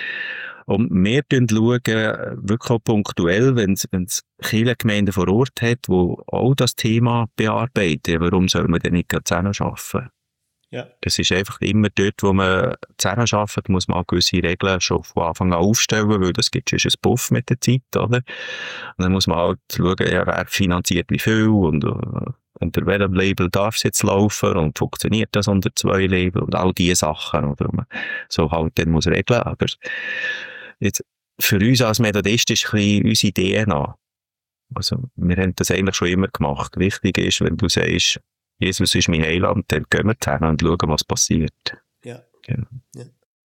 Und wir schauen wirklich auch punktuell, wenn es Kirchengemeinden vor Ort hat, die auch das Thema bearbeiten, warum soll man denn nicht zusammenarbeiten? Ja. Das ist einfach immer dort, wo man zusammenarbeitet, muss man auch gewisse Regeln schon von Anfang an aufstellen, weil das gibt schon ein Puff mit der Zeit, oder? Und dann muss man halt schauen, ja, wer finanziert wie viel und unter welchem Label darf es jetzt laufen und funktioniert das unter 2 Label und all diese Sachen, oder? Man so halt dann muss regeln, aber jetzt, für uns als Methodist ist ein bisschen unsere DNA. Also, wir haben das eigentlich schon immer gemacht. Wichtig ist, wenn du sagst, Jesus ist mein Heiland, dann gehen wir zusammen und schauen, was passiert. Ja. Genau. Ja.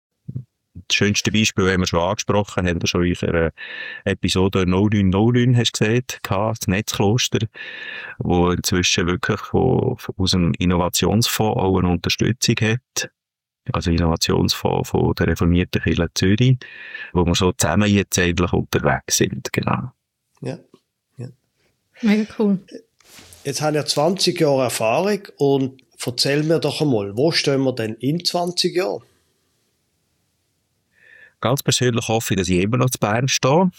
Das schönste Beispiel haben wir schon angesprochen, haben wir schon in einer Episode 0909, hast du gesagt, das Netzkloster, wo inzwischen wirklich aus dem Innovationsfonds auch eine Unterstützung hat. Also Innovationsfonds von der reformierten Kirche Zürich, wo wir so zusammen jetzt eigentlich unterwegs sind, genau. Ja. Ja. Mega cool. Jetzt haben wir 20 Jahre Erfahrung und erzähl mir doch einmal, wo stehen wir denn in 20 Jahren? Ganz persönlich hoffe ich, dass ich immer noch zu Bern stehe.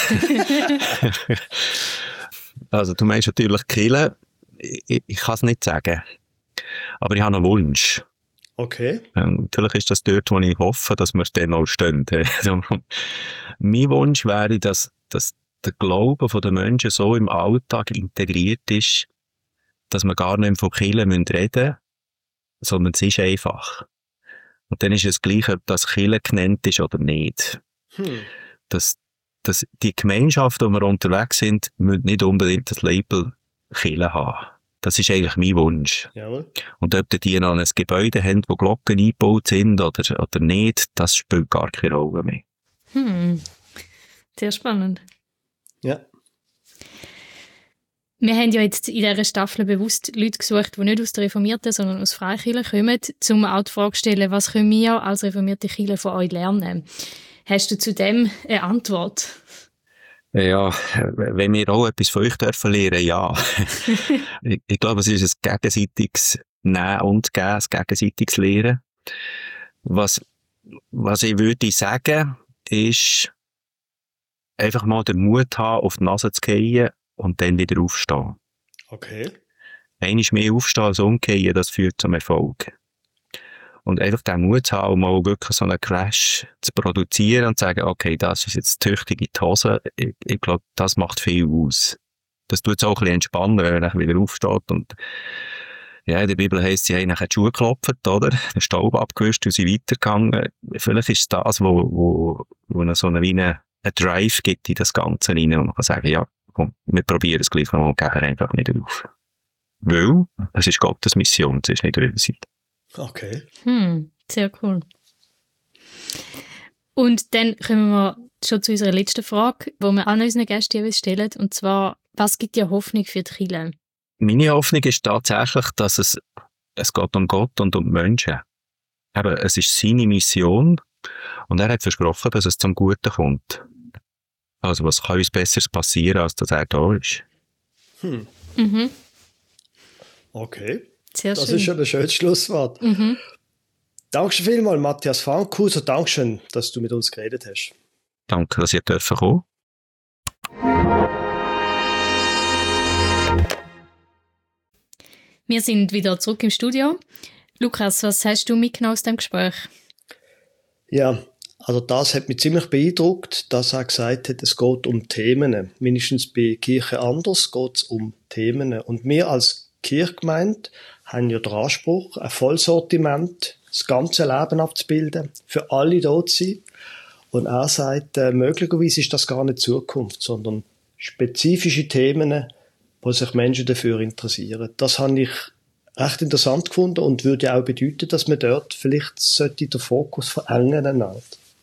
Also du meinst natürlich Kirche, ich kann es nicht sagen, aber ich habe einen Wunsch. Okay. Natürlich ist das dort, wo ich hoffe, dass wir dann auch stehen. Mein Wunsch wäre, dass der Glaube der Menschen so im Alltag integriert ist, dass wir gar nicht mehr von Kirche reden müssen, sondern es ist einfach. Und dann ist es gleich, ob das Kirche genannt ist oder nicht. Dass die Gemeinschaft, wo wir unterwegs sind, müssen nicht unbedingt das Label Kirche haben. Das ist eigentlich mein Wunsch. Jawohl. Und ob die noch ein Gebäude haben, wo Glocken eingebaut sind oder nicht, das spielt gar keine Rolle mehr. Sehr spannend. Ja. Wir haben ja jetzt in dieser Staffel bewusst Leute gesucht, die nicht aus der Reformierten, sondern aus Freikirchen kommen, um auch die Frage zu stellen, was können wir als reformierte Kirche von euch lernen? Hast du zu dem eine Antwort? Ja, wenn wir auch etwas von euch dürfen lernen, ja. Ich glaube, es ist ein gegenseitiges Nehmen und Geben, ein gegenseitiges Lehren. Was ich würde sagen, ist, einfach mal den Mut haben, auf die Nase zu fallen und dann wieder aufstehen. Okay. Einmal mehr aufstehen als umfallen, das führt zum Erfolg. Und einfach den Mut haben, mal wirklich so einen Crash zu produzieren und zu sagen, okay, das ist jetzt tüchtig in die Hose. Ich glaube, das macht viel aus. Das tut es auch ein bisschen entspannen, wenn man wieder aufsteht. Und ja, in der Bibel heisst, sie haben nachher die Schuhe geklopft, oder? Den Staub abgewischt und sind weitergegangen. Vielleicht ist es das, wo so eine Drive gibt in das Ganze rein. Und man kann sagen, ja, komm, wir probieren es gleich mal und gehen einfach nicht auf. Weil, es ist Gottes Mission, es ist nicht eure Seite. Okay. Sehr cool. Und dann kommen wir schon zu unserer letzten Frage, die wir an unseren Gästen jeweils stellen. Und zwar, was gibt dir Hoffnung für die Kirche? Meine Hoffnung ist tatsächlich, dass es geht um Gott und um Menschen. Aber es ist seine Mission und er hat versprochen, dass es zum Guten kommt. Also was kann uns Besseres passieren, als dass er da ist? Mhm. Okay. Sehr das schön. Ist schon ein schönes Schlusswort. Dankeschön vielmals, Matthias Fankhauser. Dankeschön, dass du mit uns geredet hast. Danke, dass ihr dürfen kommen. Wir sind wieder zurück im Studio. Lukas, was hast du mitgenommen aus dem Gespräch? Ja, also das hat mich ziemlich beeindruckt, dass er gesagt hat, es geht um Themen. Mindestens bei Kirche anders geht es um Themen. Und wir als Kirchgemeinde haben ja den Anspruch, ein Vollsortiment, das ganze Leben abzubilden, für alle da zu sein. Und er sagt, möglicherweise ist das gar nicht Zukunft, sondern spezifische Themen, wo sich Menschen dafür interessieren. Das habe ich recht interessant gefunden und würde auch bedeuten, dass man dort vielleicht sollte den Fokus verengen sollte.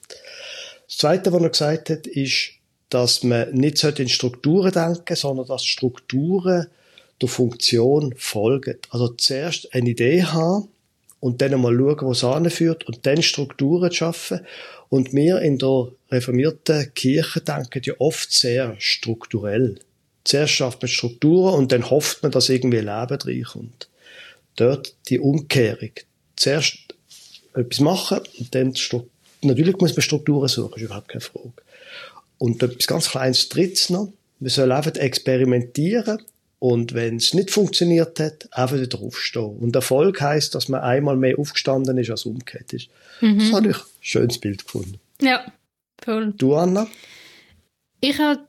Das Zweite, was er gesagt hat, ist, dass man nicht in Strukturen denken, sondern dass Strukturen der Funktion folgen. Also zuerst eine Idee haben und dann mal schauen, wo es hinführt und dann Strukturen schaffen. Und wir in der reformierten Kirche denken ja oft sehr strukturell. Zuerst schafft man Strukturen und dann hofft man, dass irgendwie Leben reinkommt. Dort die Umkehrung. Zuerst etwas machen und dann natürlich muss man Strukturen suchen, ist überhaupt keine Frage. Und etwas ganz Kleines drittes noch. Wir sollen einfach experimentieren und wenn es nicht funktioniert hat, einfach wieder aufstehen. Und Erfolg heisst, dass man einmal mehr aufgestanden ist, als umgekehrt ist. Das habe ich ein schönes Bild gefunden. Ja, voll. Du, Anna? Ich habe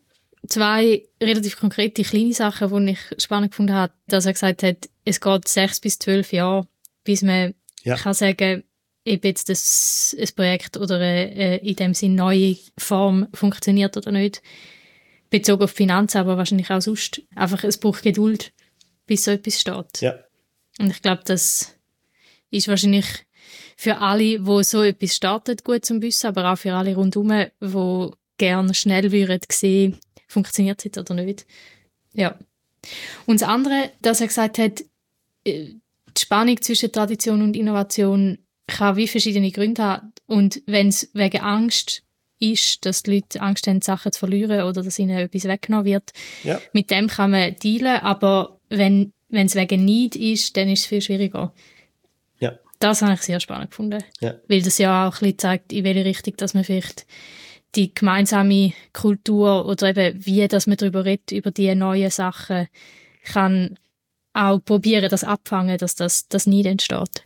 2 relativ konkrete kleine Sachen, die ich spannend gefunden habe, dass er gesagt hat, es geht 6 bis 12 Jahre, bis man kann sagen, ob jetzt ein Projekt oder in dem Sinne neue Form funktioniert oder nicht. Bezogen auf Finanzen, aber wahrscheinlich auch sonst. Einfach, es braucht Geduld, bis so etwas steht. Ja. Und ich glaube, das ist wahrscheinlich für alle, die so etwas startet, gut zum Wissen, aber auch für alle rundherum, die gerne schnell würden sehen, funktioniert es oder nicht. Ja. Und das andere, dass er gesagt hat, die Spannung zwischen Tradition und Innovation kann wie verschiedene Gründe haben. Und wenn es wegen Angst ist, dass die Leute Angst haben, Sachen zu verlieren oder dass ihnen etwas weggenommen wird, mit dem kann man dealen, aber wenn es wegen Neid ist, dann ist es viel schwieriger. Ja. Das habe ich sehr spannend gefunden. Ja. Weil das ja auch ein bisschen zeigt, in welche Richtung, dass man vielleicht die gemeinsame Kultur oder eben wie, dass man darüber redet, über die neuen Sachen, kann auch probieren, das abfangen, dass das nicht entsteht.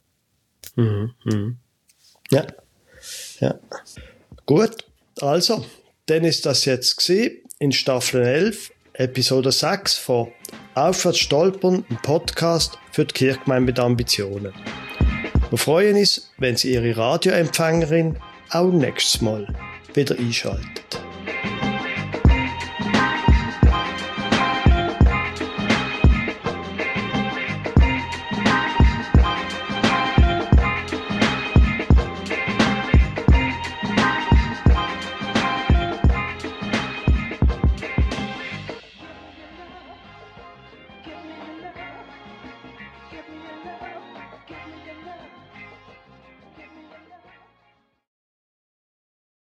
Ja. Ja. Gut, also, dann ist das jetzt gewesen in Staffel 11, Episode 6 von Aufwärts stolpern, ein Podcast für die Kirchgemeinde mit Ambitionen. Wir freuen uns, wenn Sie Ihre Radioempfängerin auch nächstes Mal wieder einschaltet.